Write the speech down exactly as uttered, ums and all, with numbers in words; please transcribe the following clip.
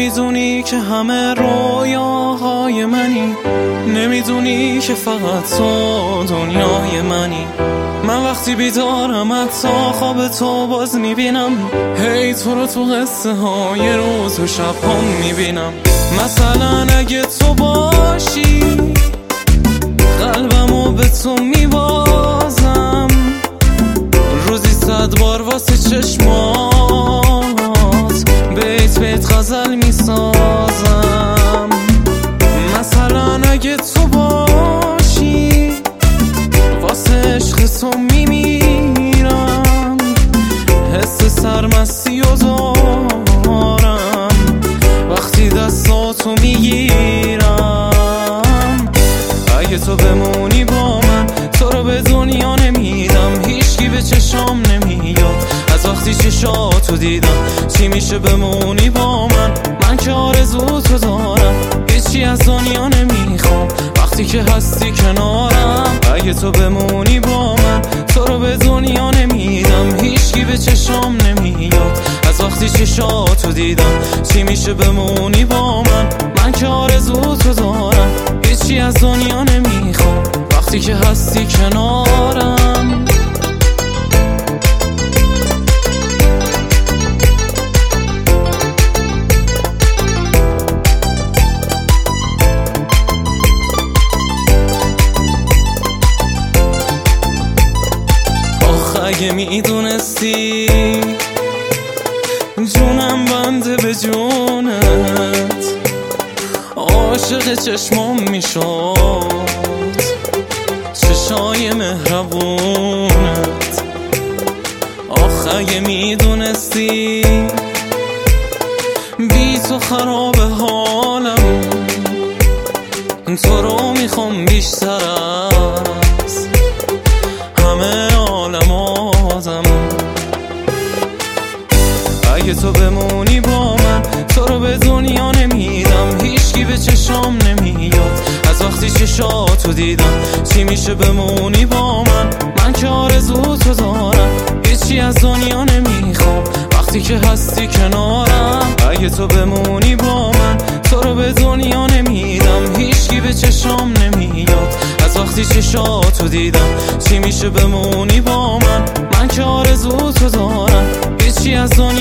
نمیدونی که همه رویاهای منی، نمیدونی که فقط تو دنیای منی. من وقتی بیدارم حتی خواب تو باز میبینم، هی تو رو تو قصه های روز و شب هم میبینم. مثلا اگه تو باشی قلبمو به تو میبازم، روزی صد بار واسه چشمات بیت بیت غزل میسازم. مثلا اگه تو باشی واسه عشق تو میمیرم، حس سرمستی و دارم وقتی دستاتو میگیرم. اگه تو بمونی با من تو رو به دنیا نمیدم، هیچکی به چشام نمیاد از وقتی چشاتو دیدم. چی میشه بمونی با من، من که آرزوتو دارم، هیچی از دنیا نمیخوام وقتی که هستی کنارم. اگه تو بمونی با من تو رو به دنیا نمیدم، هیچکی به چشام نمیاد از وقتی چشاتو دیدم. چی میشه بمونی با من، من که آرزوتو دارم، هیچی از دنیا نمیخوام وقتی که هستی کنارم. اگه میدونستی جونم بنده به جونت، عاشق چشمام میشد چشای مهربونت. آخ اگه میدونستی بی تو خراب حالم، تو رو میخوام بیشتر از همه عالم آدم. اگه تو بمونی با من تو رو به دنیا نمیدم، هیچکی به چشام نمیاد از وقتی چشاتو دیدم. چی میشه بمونی با من، من که آرزوتو دارم، هیچی از دنیا نمیخوام وقتی که هستی کنارم. اگه تو بمونی با من تو رو به دنیا نمیدم، هیچکی به چشام نمیاد از وقتی چشاتو دیدم. چی میشه بمونی با من، من که آرزوتو دارم، هیچی از دنیا